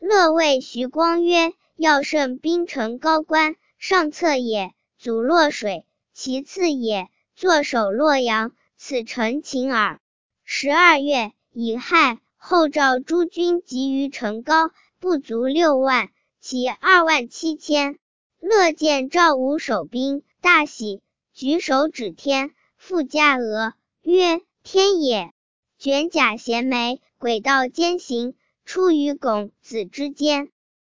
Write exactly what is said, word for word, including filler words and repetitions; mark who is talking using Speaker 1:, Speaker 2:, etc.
Speaker 1: 乐谓徐光曰：要胜兵城高关，上策也，阻洛水；其次也，坐守洛阳，此诚秦耳。十二月，乙亥，后赵诸军集于城高，不足六万，其二万七千。乐见赵武守兵，大喜，举手指天，复驾鹅，曰：天也！卷甲衔枚，轨道兼行，出于拱子之间。